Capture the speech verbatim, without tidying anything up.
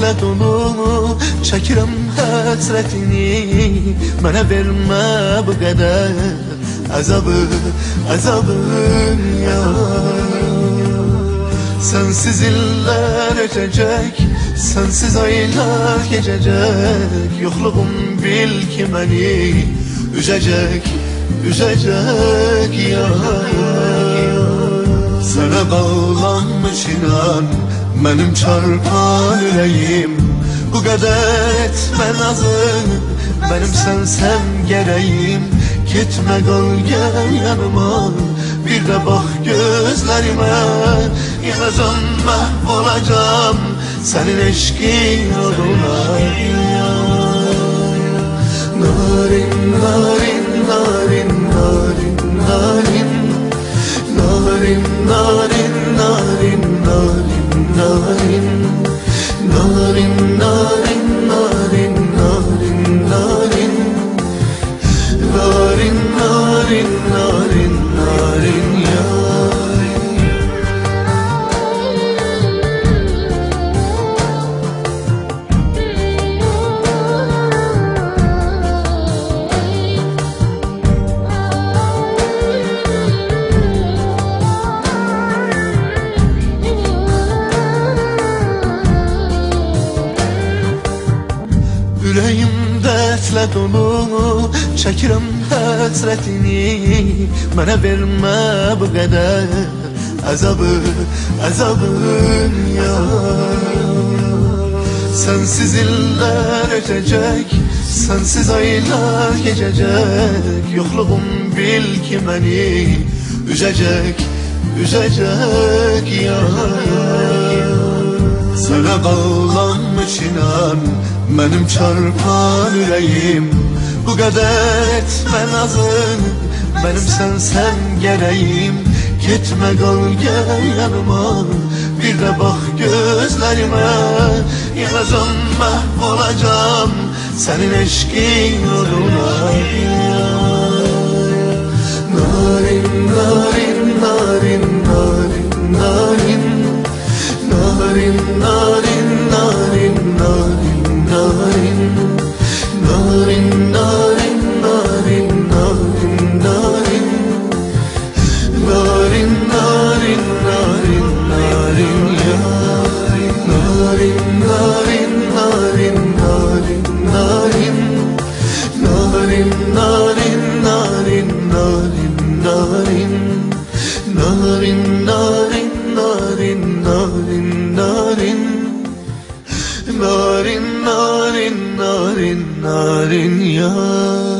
dərdlə dolu çəkirəm həsrətini. Mənə vermə bu qədər əzabı, əzabı ya. Sensiz iller ötecek, sensiz aylar geçecek. Yokluğum bil ki beni üzecek, üzecek ya. Sana bağlanmış inan benim çarpan yüreğim. Bu kadar etme nazı, benim sensem gereğim. Gitme kal gel yanıma, bir de bak gözlerime. Yılacağım mahvolacağım senin eşkin yoluna. Narin, narin, narin, narin, narin. Narin, narin, narin, narin, narin. Narin, narin, narin, narin, narin. Narin, narin, narin, narin ya. Yüreğim dərdlə dolu çəkirəm həsrətini. Mənə vermə bu qədər əzabı, əzabın ya. Sensiz iller ötecek, sensiz aylar geçecek. Yokluğum bil ki beni üzecek, üzecek ya. Sana bağlanmış inan benim çarpan yüreğim. Bu kadar etme nazın, benim sensem gereğim. Gitme kal gel yanıma, bir de bak gözlerime. Yılacağım mahvolacağım senin eşkin yoluna. Narin, narin, narin, narin, narin. Narin, narin, narin, narin, narin. Narin, narin, narin, narin, narin. Narin, narin, narin, narin ya. Narin, narin, narin, narin, narin. Narin, narin, narin, narin, narin. Narin, narin, narin, narin, narin. Narin, narin, narin, narin ya.